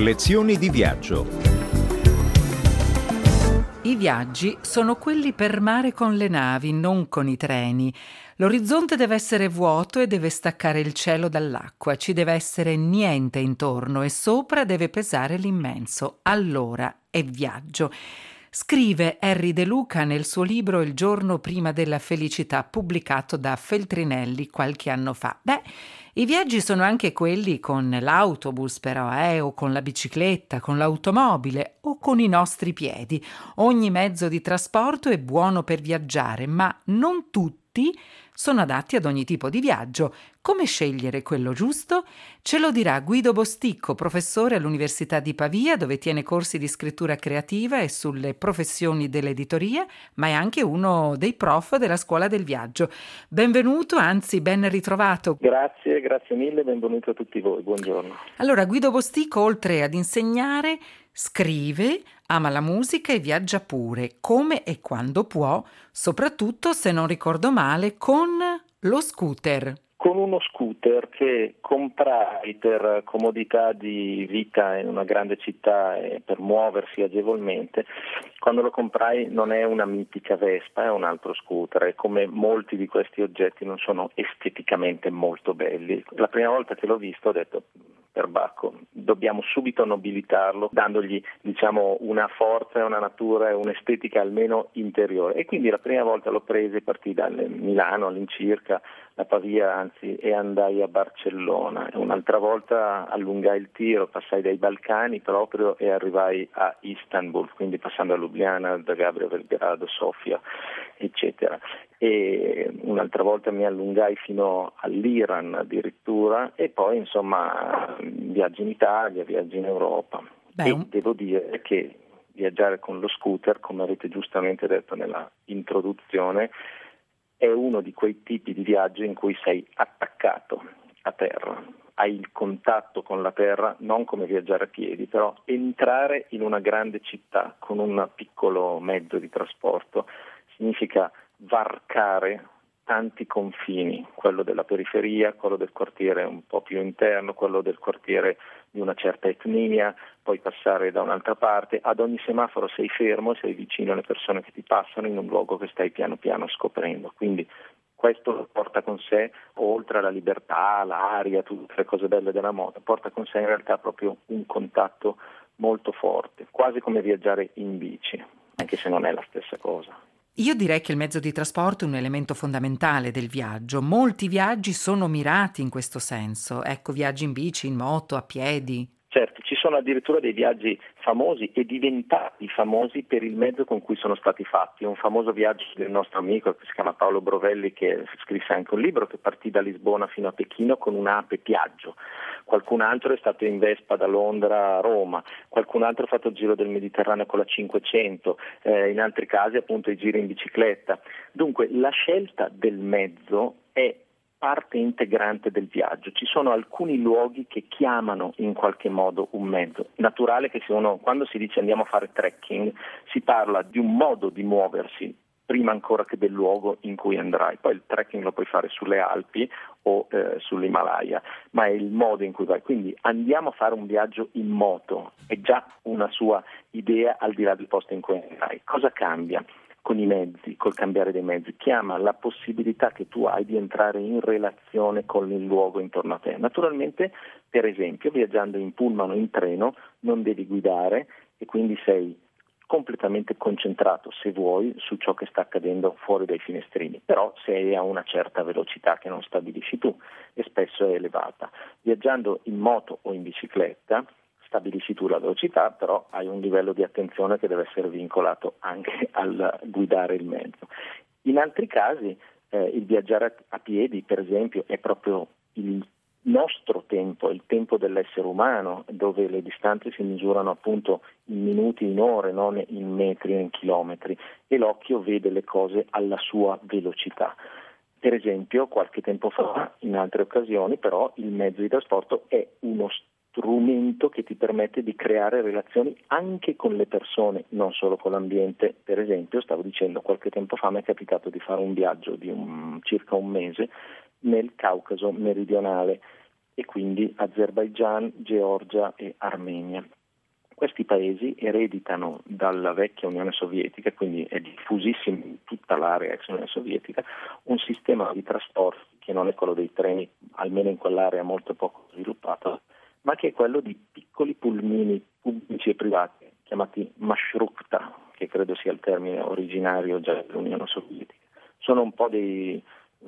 Lezioni di viaggio. I viaggi sono quelli per mare con le navi, non con i treni. L'orizzonte deve essere vuoto e deve staccare il cielo dall'acqua, ci deve essere niente intorno e sopra deve pesare l'immenso. Allora è viaggio. Scrive Henry De Luca nel suo libro Il giorno prima della felicità, pubblicato da Feltrinelli qualche anno fa. I viaggi sono anche quelli con l'autobus però, o con la bicicletta, con l'automobile o con i nostri piedi. Ogni mezzo di trasporto è buono per viaggiare, ma non tutti sono adatti ad ogni tipo di viaggio. Come scegliere quello giusto? Ce lo dirà Guido Bosticco, professore all'Università di Pavia, dove tiene corsi di scrittura creativa e sulle professioni dell'editoria, ma è anche uno dei prof della Scuola del Viaggio. Benvenuto, anzi ben ritrovato. Grazie mille, benvenuto a tutti voi, buongiorno. Allora, Guido Bosticco, oltre ad insegnare, scrive, ama la musica e viaggia pure, come e quando può, soprattutto, se non ricordo male, con lo scooter. Con uno scooter che comprai per comodità di vita in una grande città e per muoversi agevolmente. Quando lo comprai non è una mitica Vespa, è un altro scooter e come molti di questi oggetti non sono esteticamente molto belli. La prima volta che l'ho visto ho detto: perbacco, dobbiamo subito nobilitarlo, dandogli una forza e una natura e un'estetica almeno interiore. E quindi la prima volta l'ho preso e partì da Milano all'incirca, da Pavia anzi, e andai a Barcellona. E un'altra volta allungai il tiro, passai dai Balcani proprio e arrivai a Istanbul, quindi passando a Ljubljana, Zagabria, Belgrado, Sofia, eccetera. E un'altra volta mi allungai fino all'Iran addirittura e poi insomma viaggi in Italia, viaggi in Europa. Devo dire che viaggiare con lo scooter, come avete giustamente detto nella introduzione, è uno di quei tipi di viaggio in cui sei attaccato a terra, hai il contatto con la terra, non come viaggiare a piedi, però entrare in una grande città con un piccolo mezzo di trasporto significa varcare tanti confini, quello della periferia, quello del quartiere un po' più interno, quello del quartiere di una certa etnia, poi passare da un'altra parte. Ad ogni semaforo sei fermo, sei vicino alle persone che ti passano in un luogo che stai piano piano scoprendo. Quindi questo porta con sé, oltre alla libertà, l'aria, tutte le cose belle della moda, porta con sé in realtà proprio un contatto molto forte, quasi come viaggiare in bici, anche se non è la stessa cosa. Io direi che il mezzo di trasporto è un elemento fondamentale del viaggio. Molti viaggi sono mirati in questo senso. Ecco, viaggi in bici, in moto, a piedi. Certo, ci sono addirittura dei viaggi famosi e diventati famosi per il mezzo con cui sono stati fatti. Un famoso viaggio del nostro amico che si chiama Paolo Brovelli, che scrisse anche un libro, che partì da Lisbona fino a Pechino con un'ape Piaggio. Qualcun altro è stato in Vespa da Londra a Roma, qualcun altro ha fatto il giro del Mediterraneo con la 500, in altri casi appunto i giri in bicicletta. Dunque la scelta del mezzo è parte integrante del viaggio. Ci sono alcuni luoghi che chiamano in qualche modo un mezzo. Naturale che quando si dice andiamo a fare trekking, si parla di un modo di muoversi prima ancora che del luogo in cui andrai. Poi il trekking lo puoi fare sulle Alpi o sull'Himalaya, ma è il modo in cui vai. Quindi andiamo a fare un viaggio in moto, è già una sua idea al di là del posto in cui andrai. Cosa cambia? Con i mezzi, col cambiare dei mezzi, chiama la possibilità che tu hai di entrare in relazione con il luogo intorno a te. Naturalmente, per esempio, viaggiando in pullman o in treno non devi guidare e quindi sei completamente concentrato, se vuoi, su ciò che sta accadendo fuori dai finestrini, però sei a una certa velocità che non stabilisci tu e spesso è elevata. Viaggiando in moto o in bicicletta stabilisci tu la velocità, però hai un livello di attenzione che deve essere vincolato anche al guidare il mezzo. In altri casi il viaggiare a piedi, per esempio, è proprio il nostro tempo, il tempo dell'essere umano, dove le distanze si misurano appunto in minuti, in ore, non in metri o in chilometri, e l'occhio vede le cose alla sua velocità. Per esempio, qualche tempo fa, in altre occasioni, però il mezzo di trasporto è uno strumento che ti permette di creare relazioni anche con le persone, non solo con l'ambiente. Per esempio, stavo dicendo, qualche tempo fa mi è capitato di fare un viaggio di circa un mese nel Caucaso meridionale e quindi Azerbaigian, Georgia e Armenia. Questi paesi ereditano dalla vecchia Unione Sovietica, quindi è diffusissimo in tutta l'area ex Unione Sovietica, un sistema di trasporti che non è quello dei treni, almeno in quell'area molto poco sviluppato, ma che è quello di piccoli pulmini pubblici e privati, chiamati mashrukta, che credo sia il termine originario già dell'Unione Sovietica. Sono un po' dei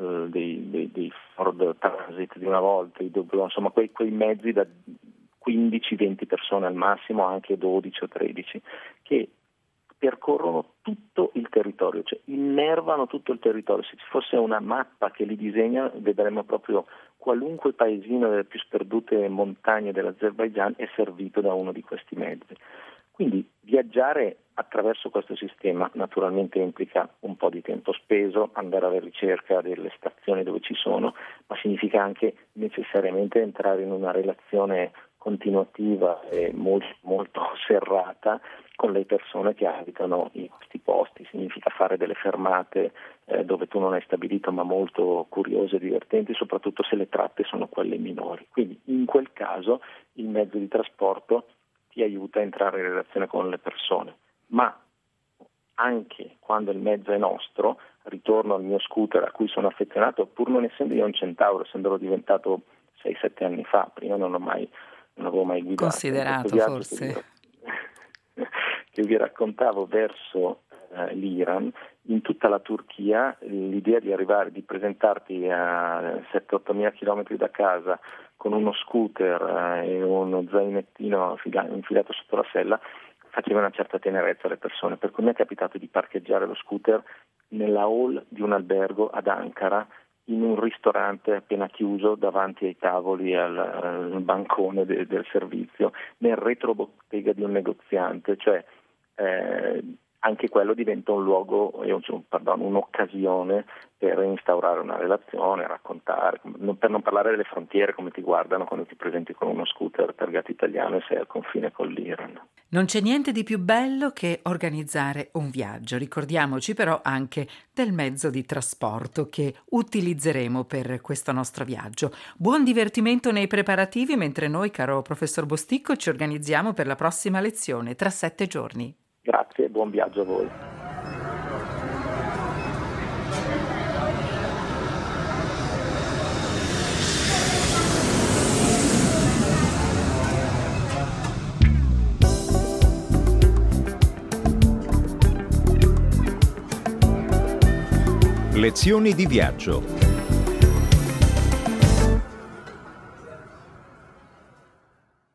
Ford Transit di una volta, insomma quei mezzi da 15-20 persone al massimo, anche 12 o 13, che percorrono tutto il territorio, cioè innervano tutto il territorio. Se ci fosse una mappa che li disegna, vedremo proprio qualunque paesino delle più sperdute montagne dell'Azerbaigian è servito da uno di questi mezzi. Quindi viaggiare attraverso questo sistema naturalmente implica un po' di tempo speso, andare alla ricerca delle stazioni dove ci sono, ma significa anche necessariamente entrare in una relazione continuativa e molto, molto serrata con le persone che abitano in questi posti. Significa fare delle fermate dove tu non hai stabilito, ma molto curiose e divertenti, soprattutto se le tratte sono quelle minori. Quindi in quel caso il mezzo di trasporto ti aiuta a entrare in relazione con le persone, ma anche quando il mezzo è nostro, ritorno al mio scooter a cui sono affezionato, pur non essendo io un centauro, essendolo diventato 6-7 anni fa, prima non avevo mai guidato. Considerato forse. Che vi raccontavo verso l'Iran, in tutta la Turchia l'idea di presentarti a 7-8 mila chilometri da casa con uno scooter e uno zainettino infilato sotto la sella faceva una certa tenerezza alle persone, per cui mi è capitato di parcheggiare lo scooter nella hall di un albergo ad Ankara, in un ristorante appena chiuso, davanti ai tavoli al bancone del servizio, nel retrobottega di un negoziante, cioè anche quello diventa un luogo, un'occasione per instaurare una relazione, raccontare, per non parlare delle frontiere, come ti guardano quando ti presenti con uno scooter targato italiano e sei al confine con l'Iran. Non c'è niente di più bello che organizzare un viaggio. Ricordiamoci però anche del mezzo di trasporto che utilizzeremo per questo nostro viaggio. Buon divertimento nei preparativi mentre noi, caro professor Bosticco, ci organizziamo per la prossima lezione tra 7 giorni. Grazie e buon viaggio a voi. Lezioni di viaggio.